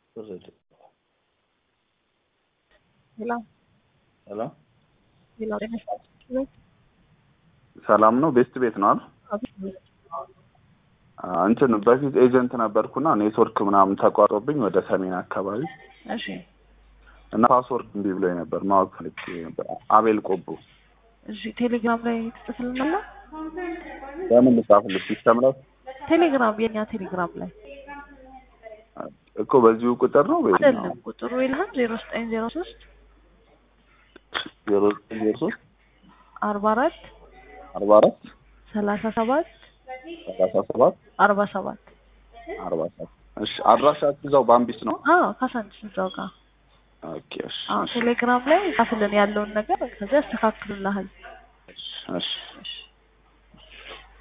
ሄሎ ሰላም ነው ቤስት ቤት ነው አይደል? እንትን በፊት ኤጀንት ነበርኩና ኔትወርክ ምናምን ተቋርጦብኝ ወደ ሰሜን አካባቢ እሺ እና ፓስወርድ እንዲ ብሎኝ ነበር ማወቅ ፈልጌ ነበር። አቤል ቆቦ። እሺ ቴሌግራም ላይ ተጽፈልና ለምን ልጻፍልሽ? ሲስተም ላይ ቴሌግራም የኛ ቴሌግራም ላይ እኮ በዚሁ ቁጥር ነው ወይ? አይደለም ቁጥሩ ይልሃል 0903 0903 44 44 37 37 47 47 እሺ አድራሻችሁ እዛው ባምቢስ ነው? ካሳንቺስ እዛው ጋር። ኦኬ እሺ ቴሌግራም ላይ ጻፍልን ያለውን ነገር ከዛ ያስተካክሉልሃል። እሺ